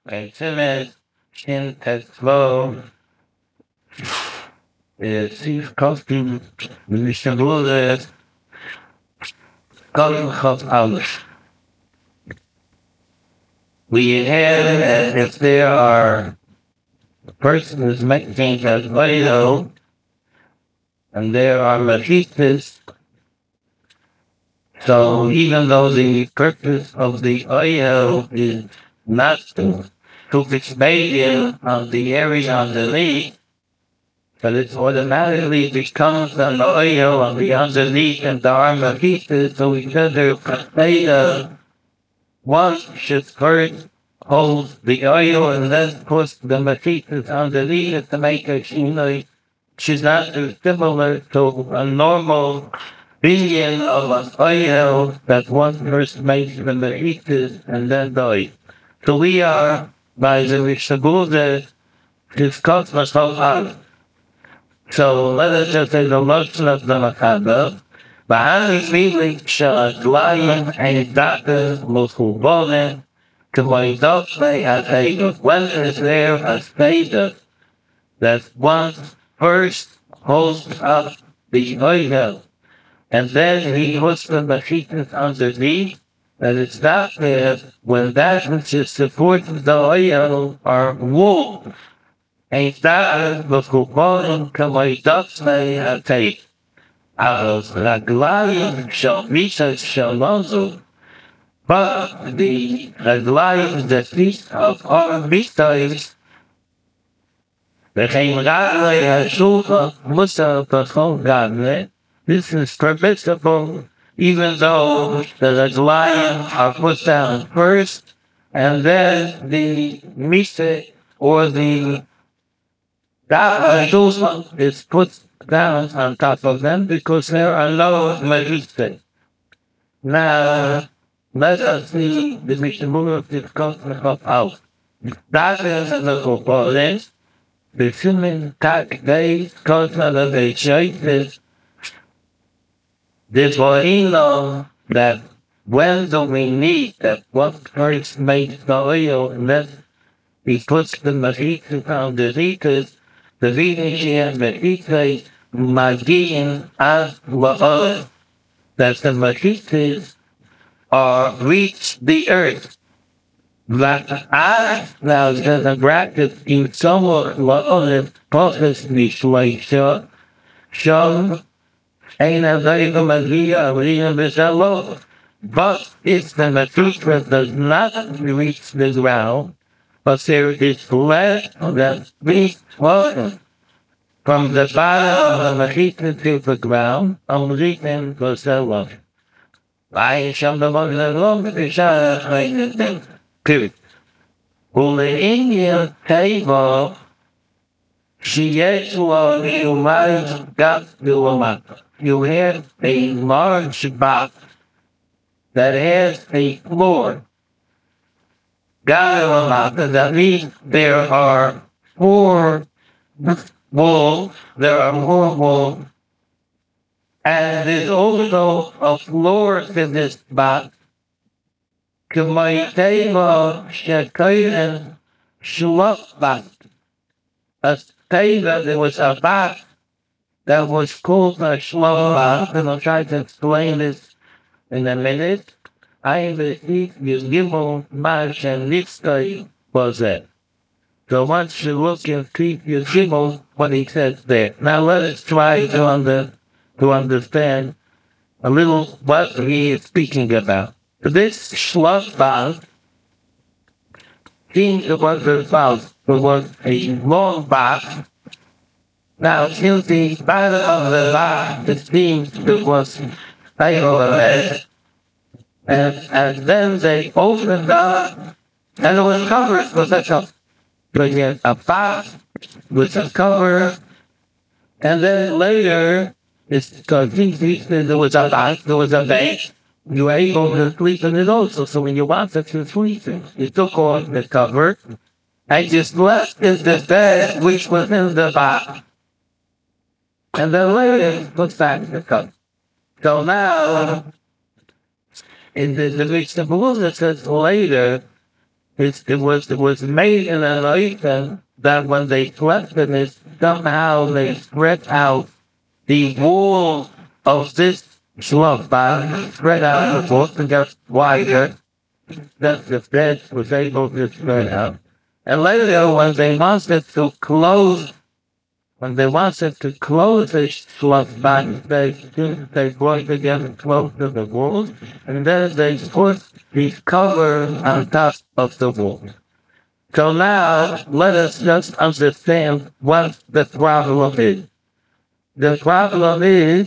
and timid, shin as slow, is costume, Mr. Buddha, calling of others. We have, if there are persons making as oil, and there are mafistas, so even though the purpose of the oil is not to expand on the area underneath, but it automatically becomes an oil on the underneath and there are mafistas, so because they're potato, one should first hold the oil and then put the mafistas underneath it to make it seem like she's not similar to a normal billion of an oil that one person makes from the pieces and then dies. So we are, by the Vishabuddha, discuss myself out. So let us just say the lesson of the Makaba. Bahari feeling shall lion and doctor Musulmanen to my doctor as a when is there a state that one first holds up the oil and then he puts the machines underneath that it's not there when that which is supporting the oil are wool. And that was going to my ducks may have take out of the lion shall research shall also. But the lion that feast of our beasts became a super Musa Pakongan. This is permissible even though the lion are put down first and then the mystic or the Dusma is put down on top of them because there are no mystic. Now, let us see the Mishnah of this concept out. That is the component. The human tax days concept of a choice is this way know that when do we need that one person makes the oil and then he puts the machines on the liters, the VHS machines Magian as well that the machines are reach the earth. That I now the bracket in somewhat of process this way so ain't a very good idea of even this alone. But if the material does not reach the ground, but there is less that reach water from the bottom of the material to the ground, only then goes the water. I shall the water alone, the shall like the thing. Period. Well, the Indian table, she gets what you might got to a month. You have a large box that has a floor. Got that means there are four walls, and there's also a floor in this box. To my table, Shakayan Shulak box. A table, there was a box that was called a Shulak, and I'll try to explain this in a minute. I received you given much and this guy was it. So once you look and keep your given what he says there. Now let us try to understand a little what he is speaking about. This Schlossbach seems to was about was a long box. Now since the bottom of the box it seems it was like over there. And then they opened up, and it was covered with a box with a cover. And then later, it's because there was a box, there was a bed. You were able to sleep in it also. So when you wanted to sleep, you took off the cover and just left in the bed, which was in the box. And then later, put back the cover. So now, in the Mishnah says later, It was made in an ocean that when they slept in it, somehow they spread out the wall of this slug bag, spread out the wall to get wider, that the bed was able to spread out. And later, when they wanted to close the slug bag, they brought together close to the wall, and then they put the cover on top of the wall. So now, let us just understand what the problem is. The problem is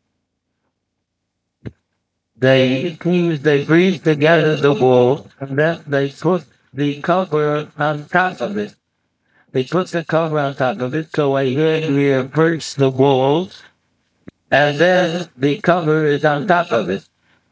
they breathe together the wall, and then they put the cover on top of it. They put the cover on top of it, so a here breaks the wall, and then the cover is on top of it.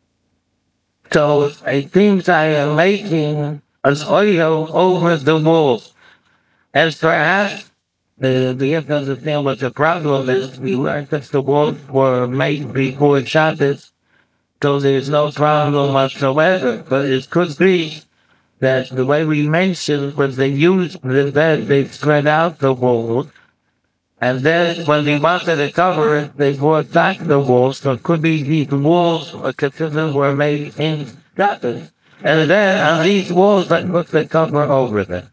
So it seems I am making an oil over the wall. And perhaps you have to understand what the problem is. We learned that the walls were made before Shabbos, so there's no problem whatsoever. But it could be that the way we mentioned was they used the bed, they spread out the walls, and then when they wanted to cover it, they brought back the walls. So it could be these walls were made in Shabbos. And then on these walls, they put the cover over them.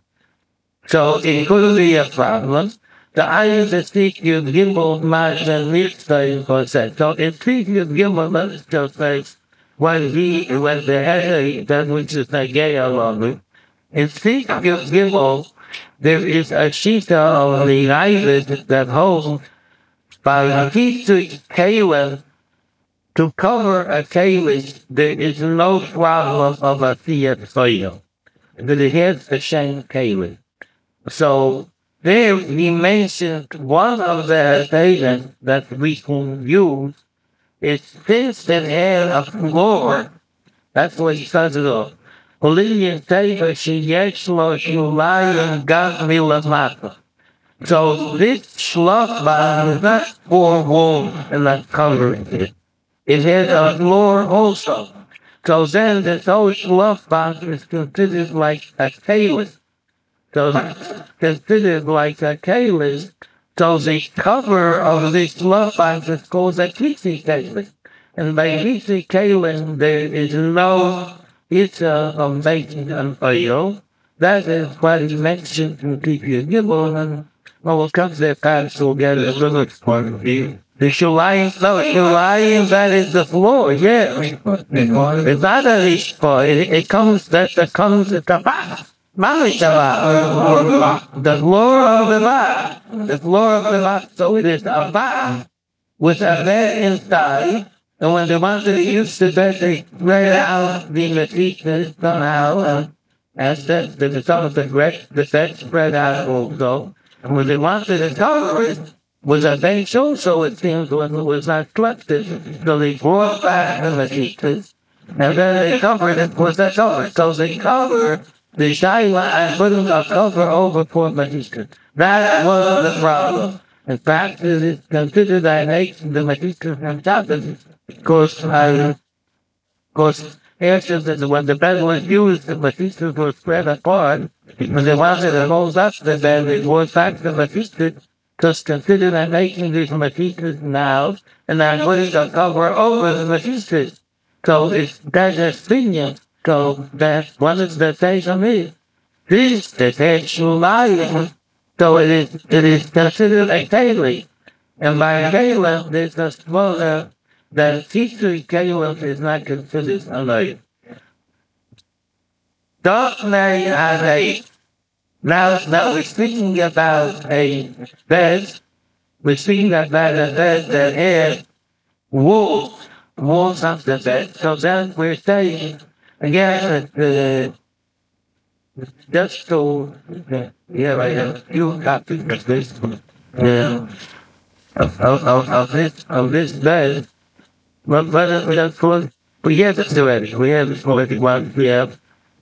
So it could be a problem. The ayah that Ezekiel Gimel Mazen Mitzvah was said. So Ezekiel Gimel, let's just say, when the head, that which is Nagaya Lalu, Ezekiel Gimel, there is a shita of the ayah that holds by a Kalim, to cover a Kalim, there is no problem of a Siyat Soil. But it has a Shem Kalim. So there he mentioned one of the statements that we can use is this that had a floor. That's what he says it all. Olivia Taylor, she yeshlo shulayim gas milamata. So this shlachbah is not four walls and not covering it. It has a floor also. So then this whole shlachbah is considered like a kalis. So considered like a kalis. So the cover of this shlachbah is called a kisi kalis. And by kisi kalis there is no issue of making an oil. That is what he mentioned in Ezekiel Gimel, and we'll come to that past to get a little point of view. The Shulayim, that is the floor, yeah. It's not a floor, it comes at the the floor of the bar. The floor of the bar, so it is a bar with a bed inside. And when they wanted to use the bed, they spread out the material somehow, as the result of the bed spread out also. And when they wanted to cover it, was a bench also, it seems, when it was not collected. So they brought back the material, and then they covered it with a cover. So they covered the shaila and put a cover over for material. That was the problem. In fact, it is considered that making the material from Shabbos, because after when the bed was used, the material was spread apart. When they wanted to hold up the bed, they brought back the material. Just consider that making these materials now, and then putting a cover over the materials. So that's a opinion. So that's what is the thing of me. This is actual life. So it is considered a Kalim. And by Kalim, there's a smaller, that teacher Kalim is not considered a life. Now we're speaking about a bed. We're speaking about a bed that has walls of the bed. So then we're saying, again, just to, yeah, I have a few copies of this, of this bed. But of course, we have this already. We have this already one. We have.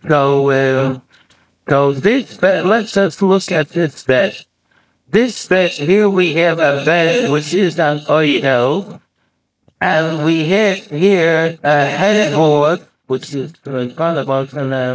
So this bed, let's just look at this bed. This bed, here we have a bed which is an oil, and we have here a headboard, which is in front of us, and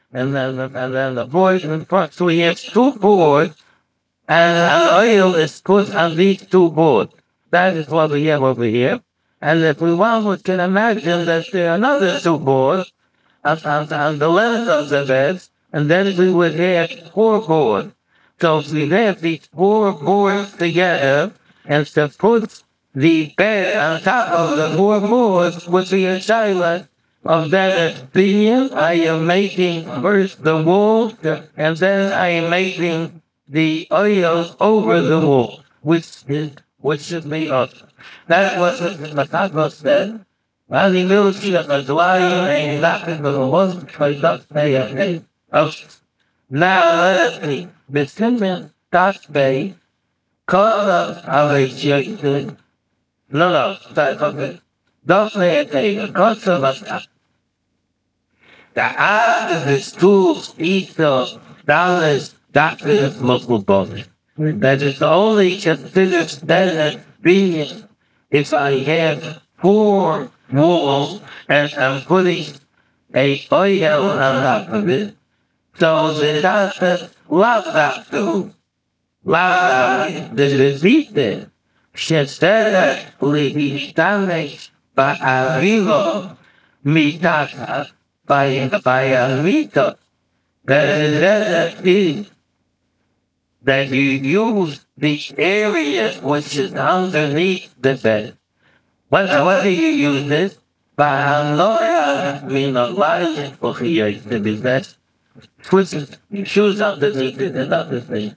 and then the board in front. So we have two boards, and oil is put on these two boards. That is what we have over here. And if we want, we can imagine that there are another two boards on the left of the bed, and then we would have four boards. So we have these four boards together, and to put the bed on top of the four boards would be a silence of that opinion. I am making first the wool, and then I am making the oil over the wool, which should be up. That was what the Macaco said. Well, the military was lying and laughing for the most product they had. Now let me, the Simmons Dutch Bay, called up our Jason. No, that's okay. Don't let it take a custom of that. The art of the schools equals dollars, doctors, local bonus. That is only considered standard being if I have four walls and I'm putting a oil on top of it. So the doctor loves that too. Loves the disease there. Se será listadas para arriba, mitad para arriba. That is that you use the area which is underneath the bed. What do you use this? Para no minimizar o create the business. Choose underneath it another thing.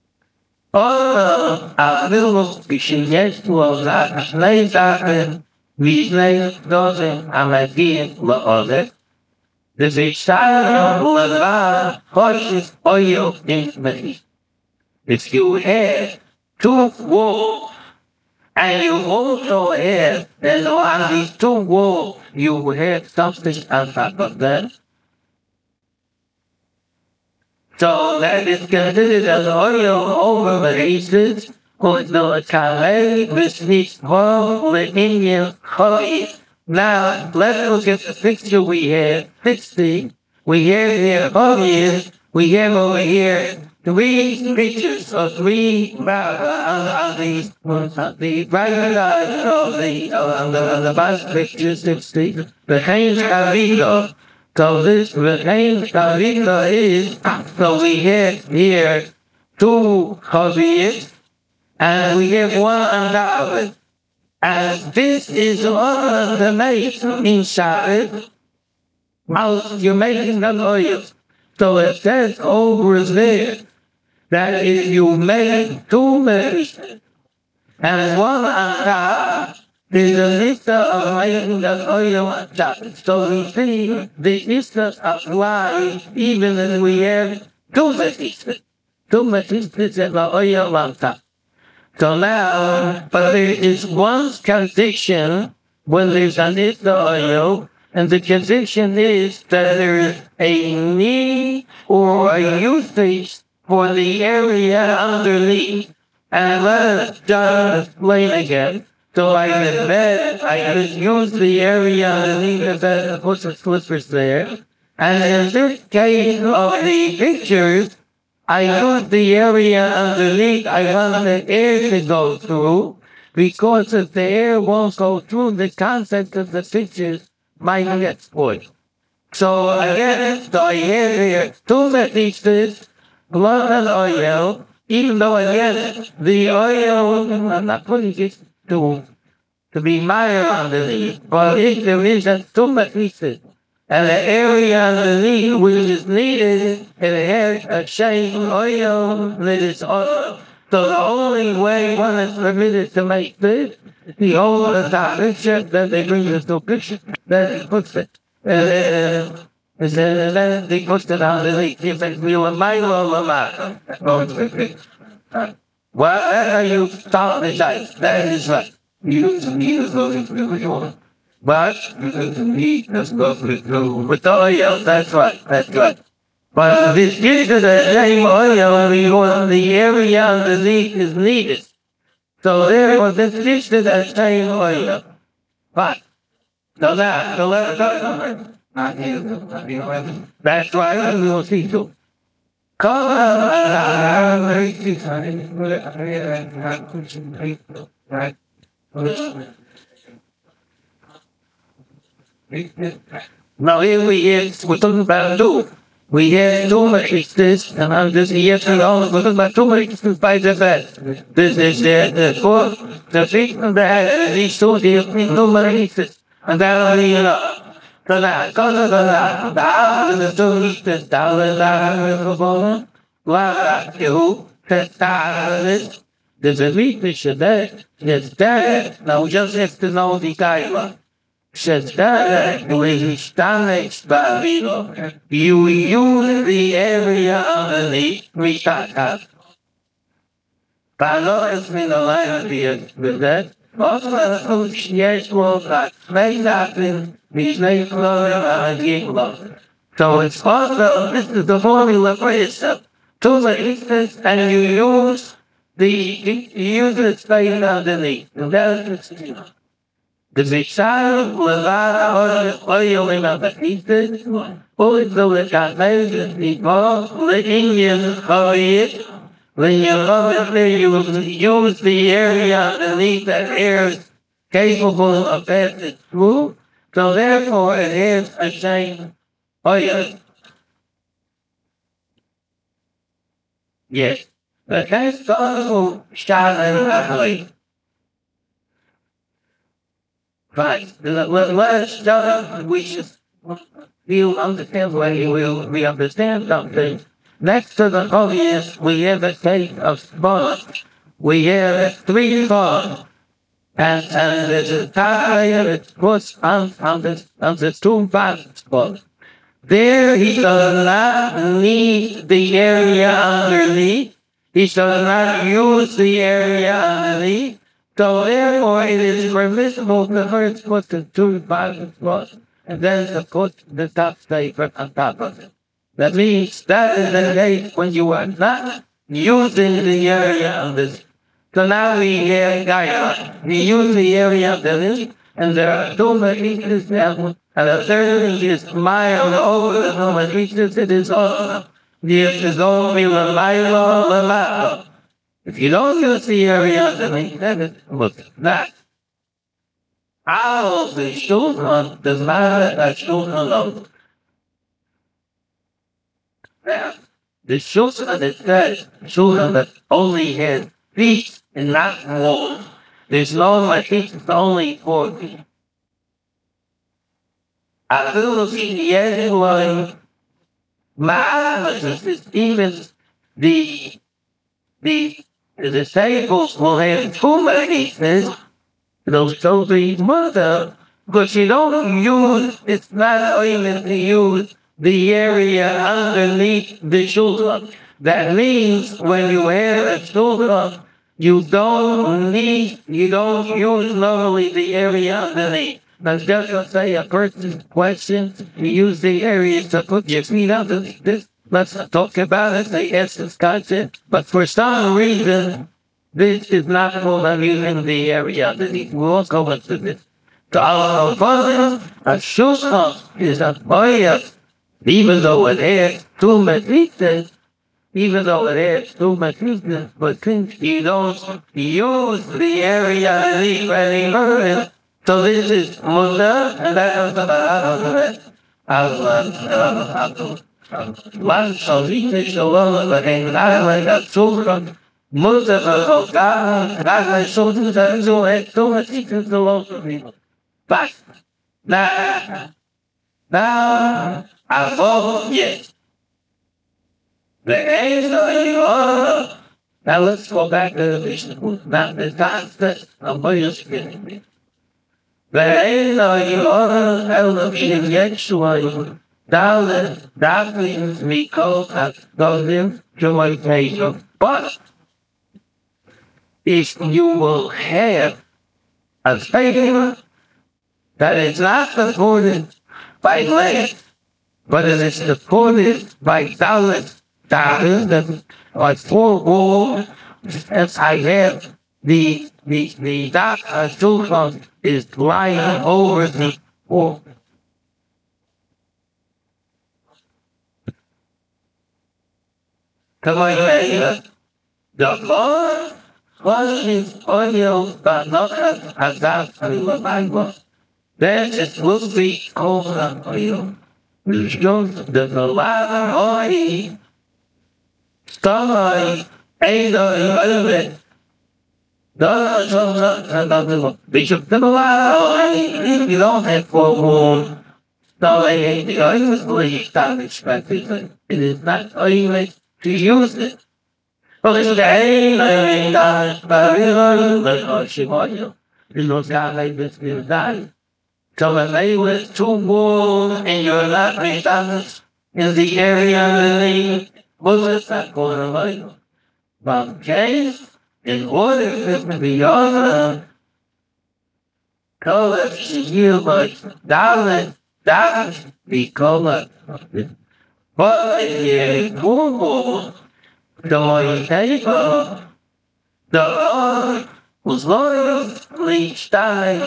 A little przyjaciół znajdziemy widzę dozę Ameryki Lody. Zwyczajno dla choćby oil intimacy. If you have two walls, and you also have, and on these two walls, you have something on top of that. So that is considered as oil over the races, with the Calais, which needs all the Indian coffee. Now, let's look at the picture we have. 60. We have here obvious. We have over here three pictures of three on the right side of the bottom picture 60. The Haynes Carrigo. So this Haynes Carrigo is, so we have here two hobbyists, and we have one on top of it. And this is one of the mates inside. Now you're making the noise. So it says over there that if you make two mates and one on top, there's a list of making the oil on top. So you see the distance apply even if we have two mates. Two mates and the oil on top. So now, but there is one condition when there's an oil, and the condition is that there is a need or a usage for the area underneath. And let us just explain again. So I just use the area underneath the bed and put the slippers there. And in this case of the pictures, I use the area underneath. I want the air to go through, because if the air won't go through, the concept of the pictures might get spoiled. So I have here two messages, blood and oil, even though again the oil, I'm not putting it to be mired underneath, but if there is two messages, and the area underneath which is needed, it has a shade oil that is oil. So the only way one is permitted to make this, the older top picture that they bring us to picture, that he puts it. And then they put it underneath. If it be a mile or a mile. Well, you start the dice. That is right. You those but he does go through with the oil, that's right. But this gives us the same oil because the area underneath is needed. So therefore this gives us the same oil. But so That's why I will see you. Now here we is, we're talking about do. We have too much this, and I'm just here to all of us, but too much to fight the best. This is the fourth, the fifth, and the head, these two, the too much this, and that only, so that, the two, the dollar, you, there's a weakness in that, there's that, now just have to know the guy. Says that we stand by you use the area of the restart. Palo has been a line with that. Also, yes, well, that may not be slave Florida. So it's also, this is the formula for yourself. To the instance, and you use the slave underneath. And that's the child was out oil in the pieces, fully so it got made before the Indians call it. When you obviously use the area underneath that air is capable of passing through, so therefore it is a shame. Oh yes. Yes. But that's also shot in the right. Let's start. We should feel understand why we understand something. Next to the obvious, we have a case of sport. We have three sports. And there's a tire that puts on the two sport. There he does not leave the area underneath. He does not use the area underneath. So therefore it is permissible to first put the two bottom spots and then to put the top paper on top of it. That means that is the case when you are not using the area of this. So now we have guidelines. We use the area of the list, and there are two pieces down, and the third is mild over the number pieces. It is all. This is only the mile. If you don't use the area of the list, then it looks like that. How the children does not let children alone. Now, the children that says children that only has feet and not more. There's no my feet is only for me. I feel the everyone. My is even the disabled will have too many things. Those children's mother, but you don't use, it's not even to use the area underneath the children. That means when you have a children, you don't use normally the area underneath. Now just to say a person's question, you use the area to put your feet under this. Let's talk about it, the essence concept. But for some reason, this is not what I'm using the area underneath. We'll go into this. So our father, a shusha is a fire, even though it has too much weakness, but since you don't use the area underneath any so this is Munda, and that one so this so long, but then I got children. Most of us God, I so to the so it so much to the long for me. But now I vote yes. The answer you are. Now let's go back to the vision. Now the concept of what you're speaking. The answer you are elevating Yeshua. Now the doctrines we call as those to my face. But if you will have a statement that is not supported by land, but it is supported by dollars that are for war, as I have the doctor is lying over the war. Kawaiea, the Lord was his oil, but not as that to the Bible. Then it will be called an oil, which goes the Lava oil. Starlight, ain't a bit. Bishop the Lava oil, you don't have for warm. So the oil is really not expected. It is not oil to use it. Well, it's the ain't but she was you. You know, God like this will die. So when they was too warm and you're not McDonald's in the area, was not going to like from case in order to be on color to you, but darling, that be color. But yeah, warm. The Lord table, the Lord was loyally died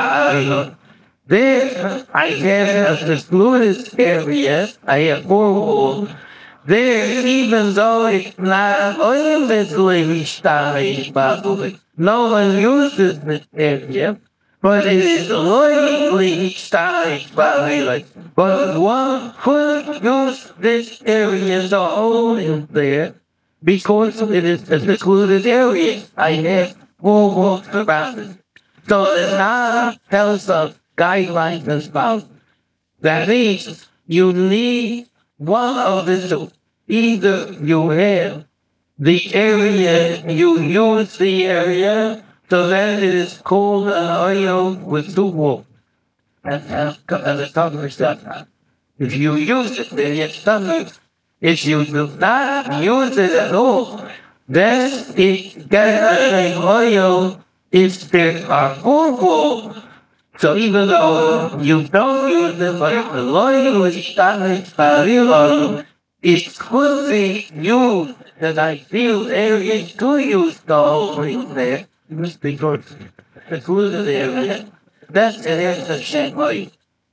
by there. I have the fluidest area. I have four there, even though it's not oilily died by no one uses this area. But it is loyally died by but one could use this area so all is there. Because it is a secluded area, I have more walks around it. So it's not tells us guidelines about that means you need one of the two. Either you have the area, you use the area, so that it is called an oil with two walls. And the cover stuff. If you use it, then it's something. If you do not use it at all, then it gets oil if there are four. So even though you don't use it, but the oil is starting by real oil, it could be used, that I feel area to use the oil there, because the cruiser area, that's the same oil.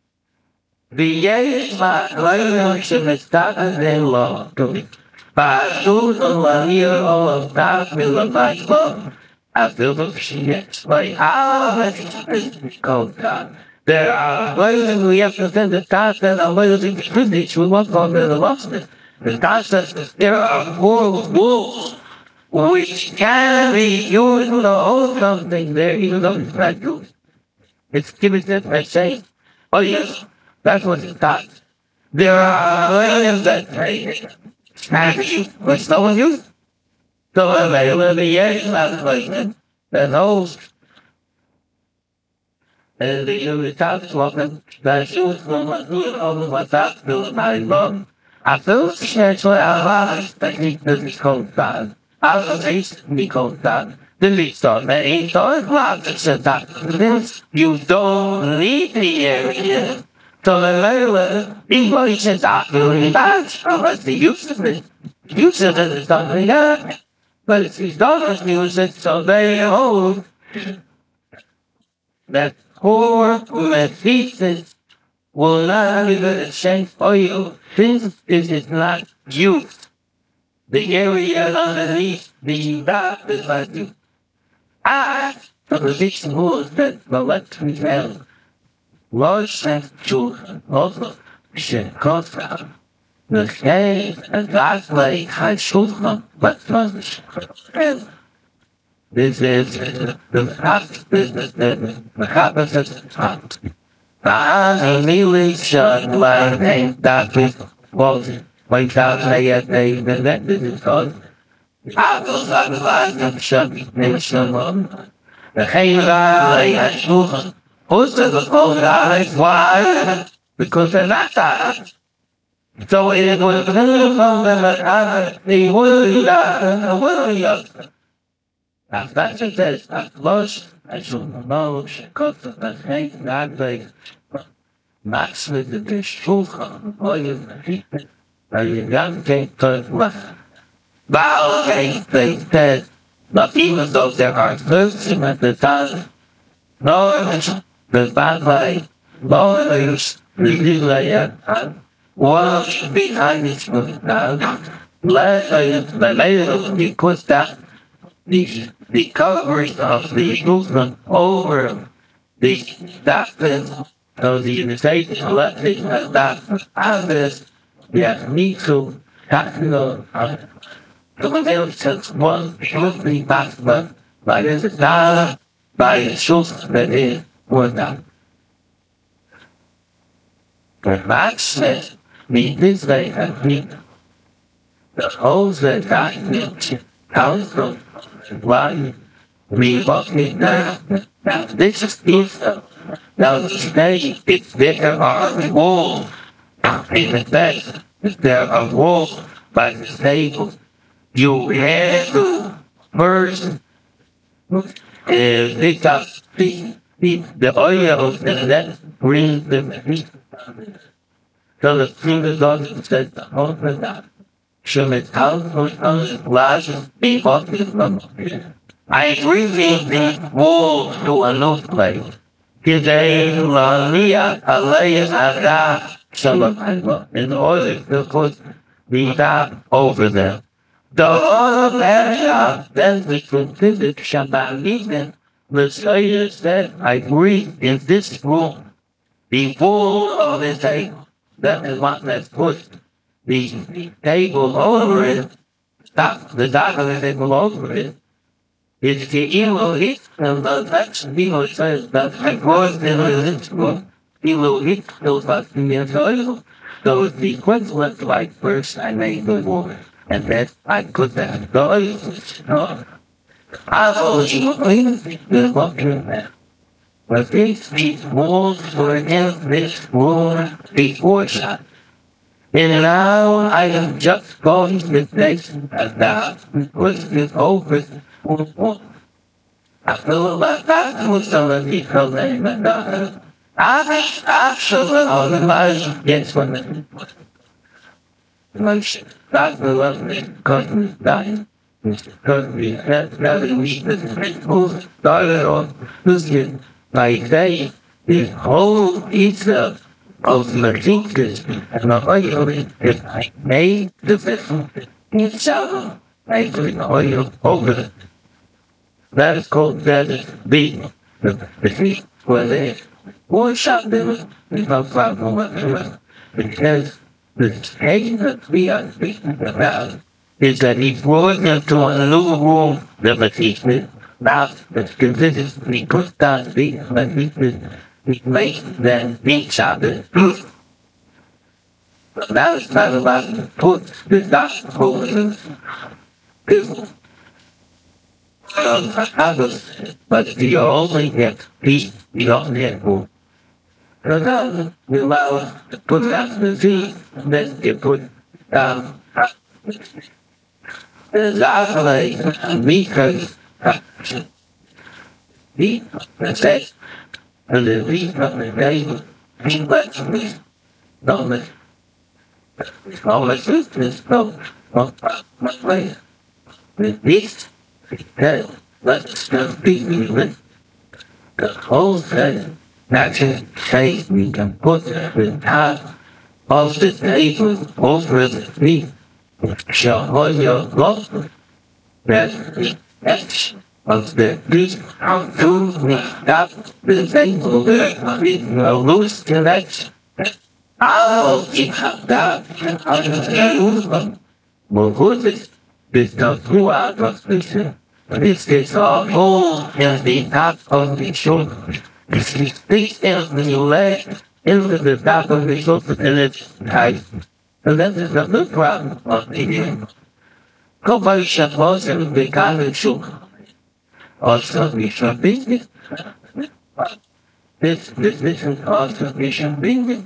The years my relationship is starting very long to me. But soon as year of that will my love, I feel the shit like how it's called down. There are ways we have to send the task that are waiting to finish. We won't go to the lost. The task that there are wolves which can be used to hold something there, even though it's not used. It's given it by saying, oh yes. That's what it does. There are ways that smash with no one use. So they will be yes, and those and the top walking that shoes from what you over what that to my mom. I feel sexual alive that he doesn't called down. I was raised me called down. The least of me, so it's not that this you don't leave the area. So the later, people said that doing that, what's the use of it? Use of it is not like that. But if you don't use it, so they hold that poor pieces will not give it a chance for you. Since this is not used, the area underneath the back is not used. The position was that the left me found. Large and children also should cause out. The same and God's way high children, but punish. This is the past business that happens at the top. I immediately shut my name that was without saying that this is called. I was on the line of shut nation on. The Hayward at children. Also, the phone guys, why? Because they're not that. So it was a little from them that the will now that's it, that's not lost. I should know, because of the hate, not the max with the dish, or you keep it, or you got to turn left. But they said, not even though there are losing at the time, no, the bad way, lawyers, really lay it, one behind each other now. later he put that the covering of the movement over the doctrine of the invitation elected that others yet need to tackle the since one should be possible by the dollar by the truth that is was done. The Marx says me this way and me the holes that I comes from why we walking down. Now this is now today it's there are a wall in the back. There are walls by the table. You have to first pick up the oil and then bring the meat. So the finger doesn't set the whole thing up. So it's how large people from I bring the wall to a new place. Today, Maria, Alea, Ada, Shalom, in order to put the top over them. The other area, then we considered Shabbat evening. The Savior said, I breathe in this room, the wall of the table. That is what let's put the table over it, the top of the table over it. It's the evil hit, and the next evil says that I was in this room. Evil hit those what in the soil. So the equivalent like first I made the war, and then I put that oil. I was the water man. But these walls were in this war before shot. And now I am just going to place and now push this over. I feel like that was some of the problem. I feel all the lies, yes, when the motion, that's the lovely, because we dying. Because we had rather we the started on this year. Like they, the whole pizza of the teachers and the oil is I made the vessel itself. I put the oil over it. That is called that is beating. The feet were there. One shot them, no problem whatsoever. Because the thing that we are speaking about is that he brought them to a new room that was teaching. Now, it's consistently put down the we make them each other. But now it's not about to put the gospel in people. But you only get peace, you only get food. So now you allow to put down the seed, and then you put down the isolation, because the sex, and the reason of the day, he lets me know that all the sisters know my way. With this, because let's just be with the whole thing. That's it. Say we can put the top of the table over the feet. Show all your love. That's the action of the beat out to the top the table with no loose connection. I'll keep that out of the room. More good because who are the this is all in the top of the shoulder. If you stick in the leg into the top of the shoulder and it's tight. And that is the problem of the game. Nobody supposed to be kind of shoulder. Also, we should be this is also we should be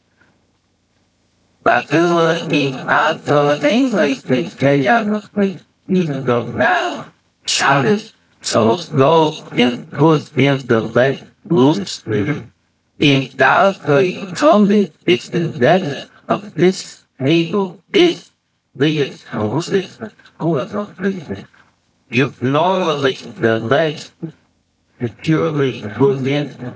but looking at the things like this, even though now, shouted so low and put in the leg loose. In that zombie is the letter of this table is the houses who are not breathing. You normally the legs securely put in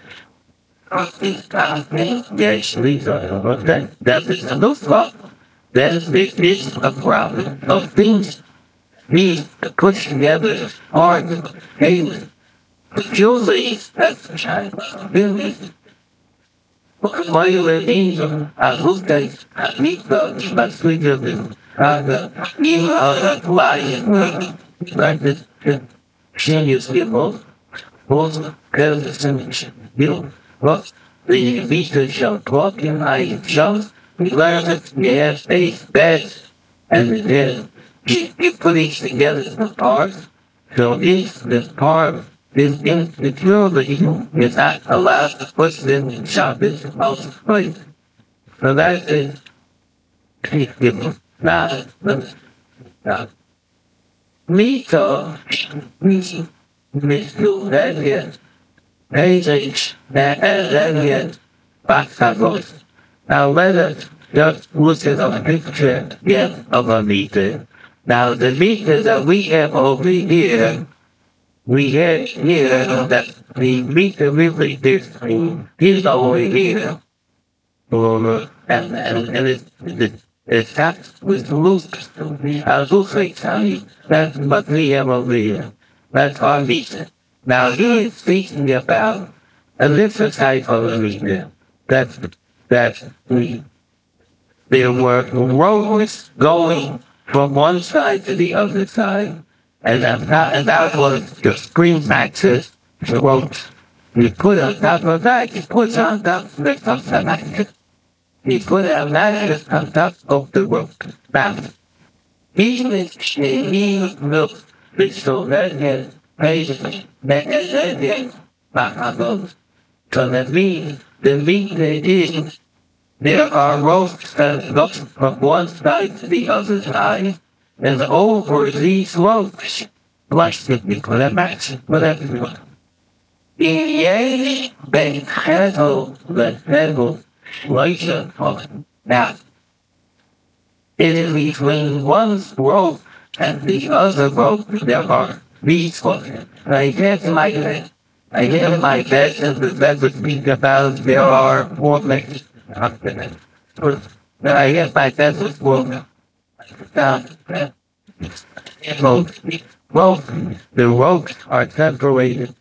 yes, Lisa, that is no problem. That this is a problem of things need to put together hard daily. Usually, that's the time. Really, why you in a good day, I need the best we do. You are lying. Like this, genius people, both girls and you, what the research of walking I shows, learn that they have face bed, and then you put these together the parts. So if the part is insecurely is not allowed to put them in shop is also place. So that is not me so me do that is basics that is backwards. Now let us just look at a picture again of a meter. Now the meter that we have over here, we have here that the meter really is over here. It's that with Luke. Luke will tell you that's what we have over here. That's our meter. Now he is speaking about a different type of a meter. That there were roads going from one side to the other side, and that was the screen axis. The roads. You put on top of that, you put on top of the axis. You put an axis on top of the road. Now, even if he looks so that is basically that is so that means the meaning is there are roads that go from one side to the other side, and over these roads, plastic for that match, whatever you want. They handle later on. Now, it is between one road and the other road there are these ones. I guess my best and the best would be about there are four things. I guess my best is four. Well, the roads are separated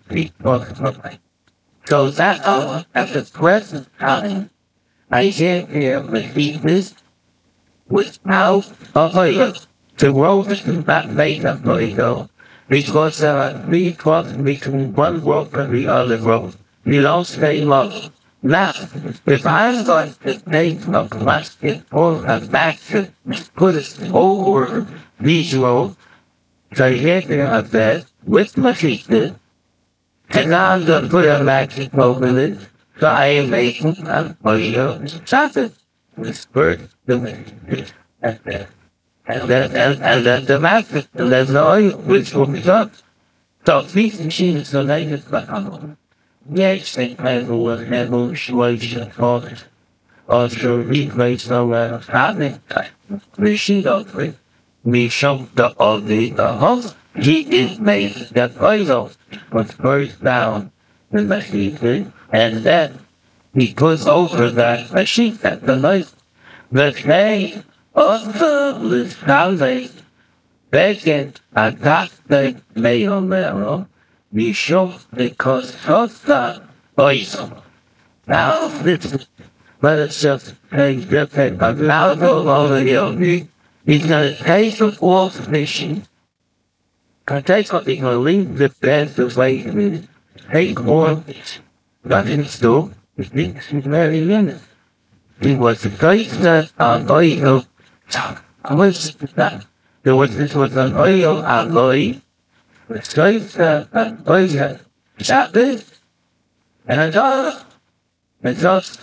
so that at the present time, I can't hear this without a hurry. The road is not made up for ego because there are three crossings between one road and the other road. You don't stay low. Now, if I'm going to take a plastic or a basket and put it over these roads, so get there a bed with my feet in, and I'm going to put a basket over it, so I am making a video chocolate with bird the and then the basket, and there's the oil which will be done. So these machines so they just yes, they will never situation for it. Also, replace the starting time. We see those we show the host. He is made that oil was first down the machine, and then he puts over that machine at the light. The day of the Sunday, Beckett attacked the mail we show the cost of the oil. Now, let us just take the paper out over the he's going to take the fourth mission. He's going to leave the bed away. Take more nothing to do. He's very minutes. He was the place that oil. Was that? This was an oil alloy. The place that oil. Shot this. And I thought, it's just,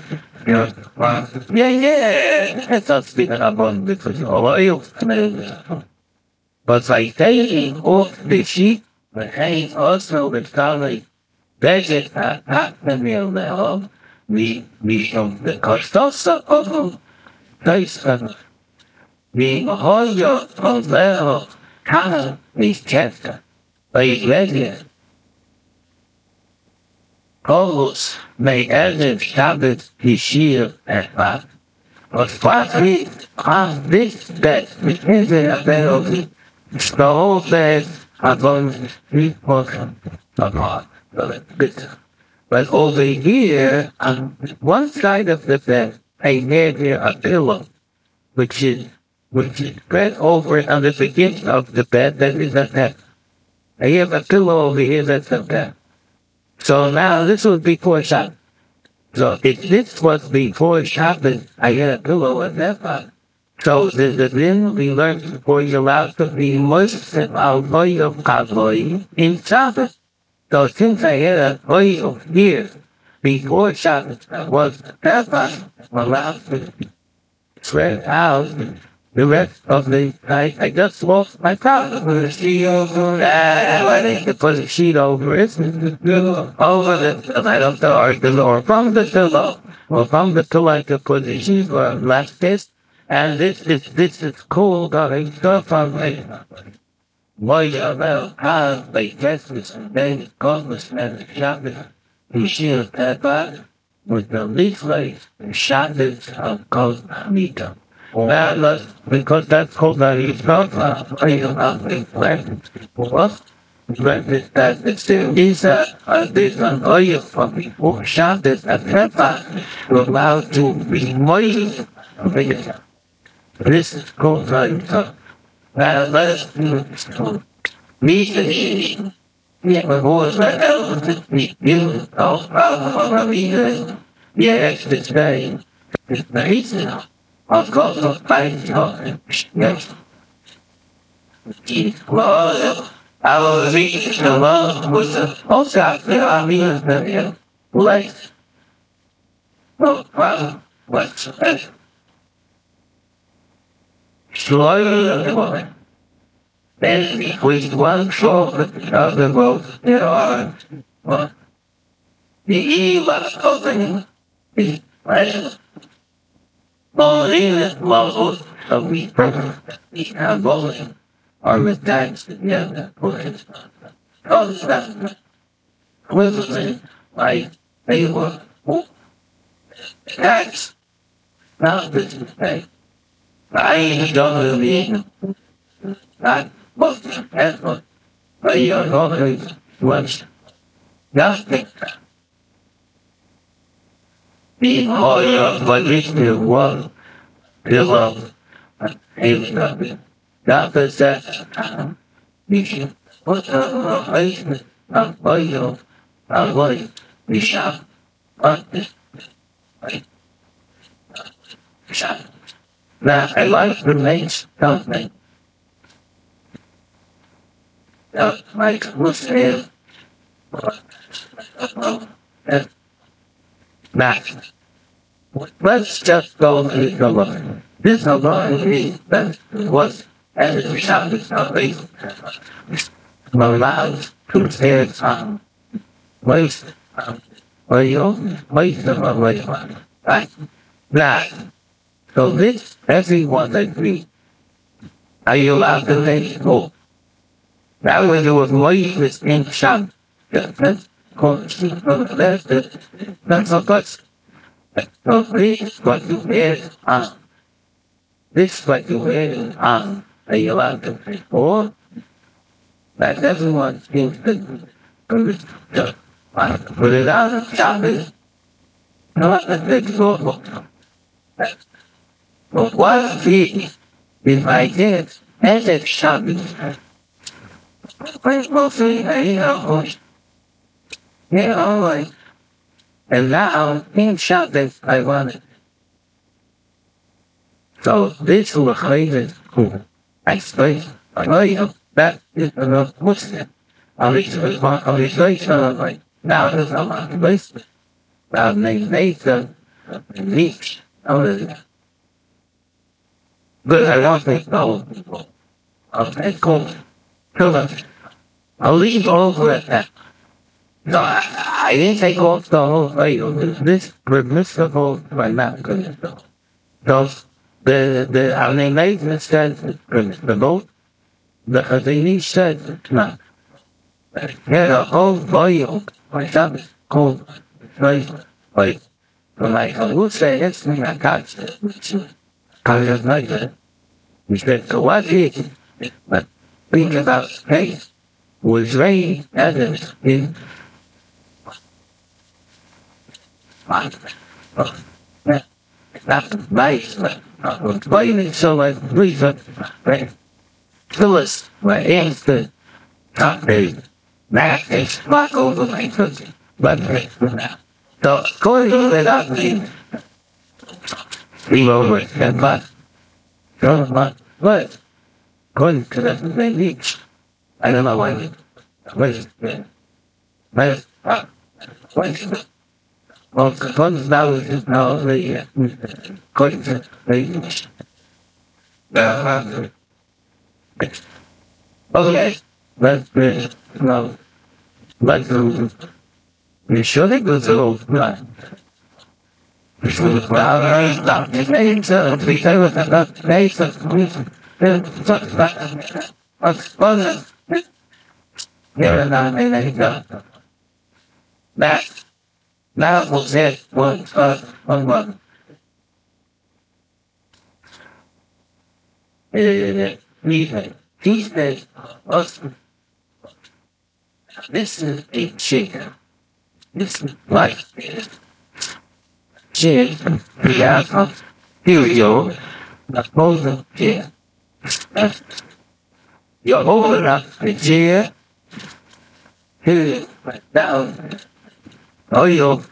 it's just speaking about because oil. But like taking off the sheet, the hay also the color, budget at the meal now, we from the cost of taste we hold your own level, color, we kept by ready. Almost may edit tablets this year at back. But finally, on this bed, is a bed of the whole bed are going to be broken apart. But over here, on one side of the bed, I made here a pillow, which is spread over on the beginning of the bed that is a bed. I have a pillow over here that's a bed. So now this was before shopping. So if this was before shopping, I had a pillow at that time. So then we learned before you're allowed to be immersed in our oil of cowboy in shopping. So since I had an oil here before shopping was that time, I'm allowed to spread out the rest of the night. I just lost my car. Put a sheet over it. I need to put a sheet over it. Over the side of the article or from the pillow. Or from the pillow I could put a sheet or like this. And this is cool going stuff on me. Why about how they dress this and then godless and shopping. You see that back with the leaflet and shot this of gold Mika. That was because that's called that he's not about the plan. What? That it's still is this an oil from before shot this at that time to allow to be moist. This is called like let's me yeah, but was that you yes, this day is the reason. Of course, yes. Well, I was reading the love with the post I mean, the place. No problem. What's that? Slowly, then with one shoulder of the road, there are the evil opening is present. Believe models of we have bowling are with tags together with concept with like they were tags. Now this is a I ain't gonna be not most of one. But you're always once nothing. The oil of what is the world, the love, is nothing. Not the set. We should put a replacement of oil, of oil. We shall put this shall. Now, I like to make something. Like Muslim. Now, let's just go to the Lord. This alone is that was as a shout of salvation. Allows to say it's waste waste of a waste. Right? Now, so this, everyone agrees. Are you allowed to let it go? That way there was waste in shout. That's a guts. So this is what you wear on. This is what you wear on. Are you allowed to say or that everyone seems to put it out of Shabbos? Not a big goal. But what if I did as if Shabbos? But mostly like, and now in Shabbos I want it. So this was crazy cool. I say, that is a Muslim. I was like, now there's a lot of Muslims. Now they made the leaks. But I don't think no people. Okay, cool. I'll leave over at that. No, I didn't take off the whole thing. This permissible right now. So the animation says permissible. The thing says no. Yeah, the whole volume. My son is called like like, who said it's not God's kind of like that? He said, so what is it? But think about faith was raised as in not nice, but explaining so like reason, right? Phyllis, my answer, not me. That is not over my cooking, but now. So, going to that me, leave over it, and but, going to the beach, I don't know why, wait, well, because now is now the, going to the beach. Okay, let's no, let's we should go to the that was it. One. He said, this is a chicken. This is like chicken. Yeah, here we go. The frozen chicken. You open up the chair. Here, down. Oh, you.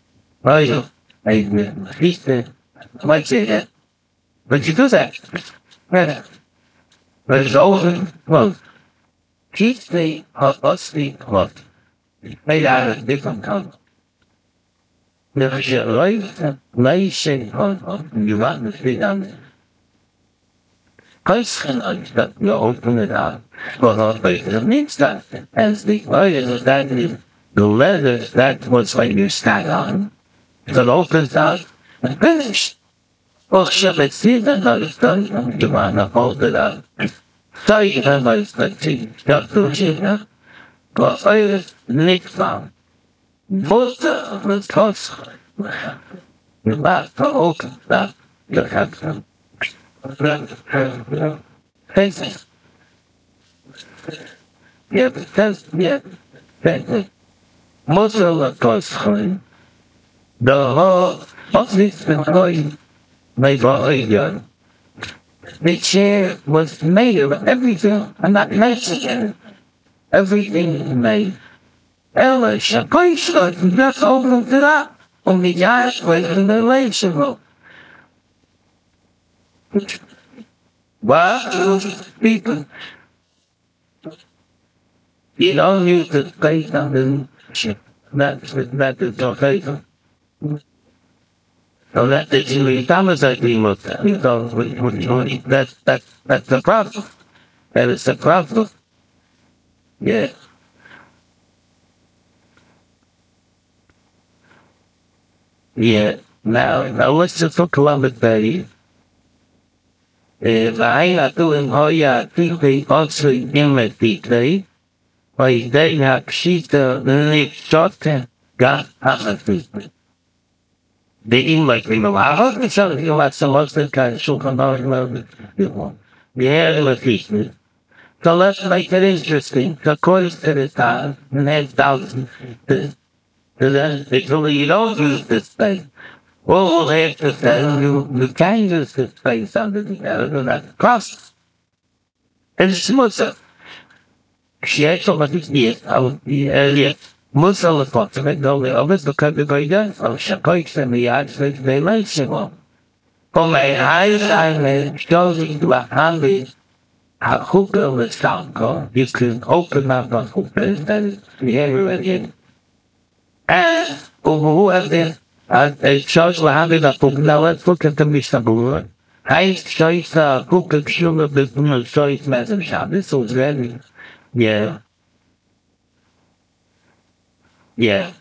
He said, what's it? But you do that. But it's open, close. Keep the feet closed. Made out of different colors. There's your lacing on you want to sit on it. Personally, that you open it up. Well, it means that as the oil that is the leather that was when you stand on, it opens up and finished. Well, shall I see that I was done? You want to hold it up. So you have a thing, got to chicken, but I was Nick found. Most of the costs, you have to open that, you have to. Thanks. Yeah, because, most of the costs, the whole office is going, my boy, the chair was made of everything. I'm not Mexican. Everything is made. Ella, Shapaisha, just opened it up. Only guys was in the relationship. Well, people, you don't use the space on the ship. That's okay. So that's the Julie Thomas I dream of that. So that's the problem. That is the problem. Yeah. Yeah. Now let's just talk about it, buddy. Và ấy là tôi hỏi cái vị có sự nhân lực tỷ tế. Vì đây là khi tờ liệt chót thêm gác hạ là tỷ tế. The English people, I hope it's something about some other kind of so yeah, so let's make it interesting. According to the time, and then thousands, actually you don't use this thing. Well, we'll have to say you can use this thing, something that cross. And it's most of, she actually was yes, I would be earlier. Most of the thoughts of it, though, they always look at the very good. So, Shakoix and the actually they like Shimon. For my eyes, I may show you to a handy hooker with sound call. You can open up on hooker, that is the area again. And whoever it shows the handy that hooker, now let's look at the Mr. Brewer. I show the hooker, sugar, the choice message. This was really, yeah. Yeah.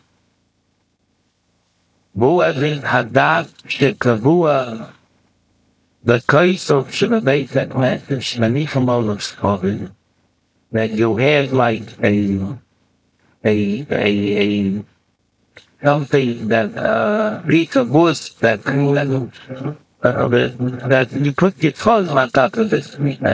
Bua didn't have that Shikabua. The case of Shibabate that went to Shmanikamolos Coven, that you have like a something that leads a wood that you put your clothes on top of it.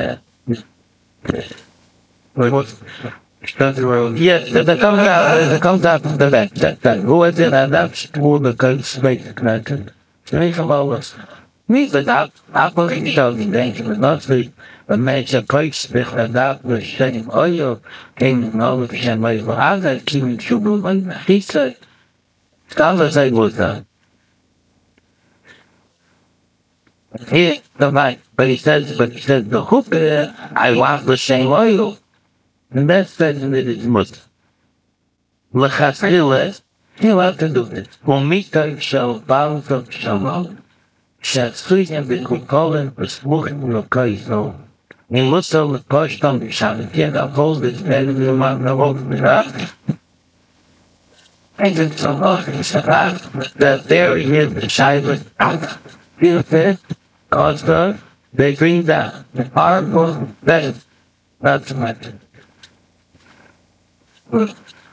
Yes, that comes out of the that wood and that's all the coast make connected. Think about this. Me, but I believe something dangerous, not the major place without the same oil in all the same way. But I got to keep one. He said, scholars I was here the night, but he says the hook I want the same oil. And that's certain that it's Muslim. L'chasile, he'll have to do this. Umita shall bow from Shalom. Shatsuyam b'kukolim v'smuchim l'kaiso. In Musa l'koshtam b'shalim. Yet uphold this bed of the mountain of Okhmira. And it's a lot of Shabbat that there is the Shiloh. Feel fit, God's God, they bring down the powerful bed. That's my thing.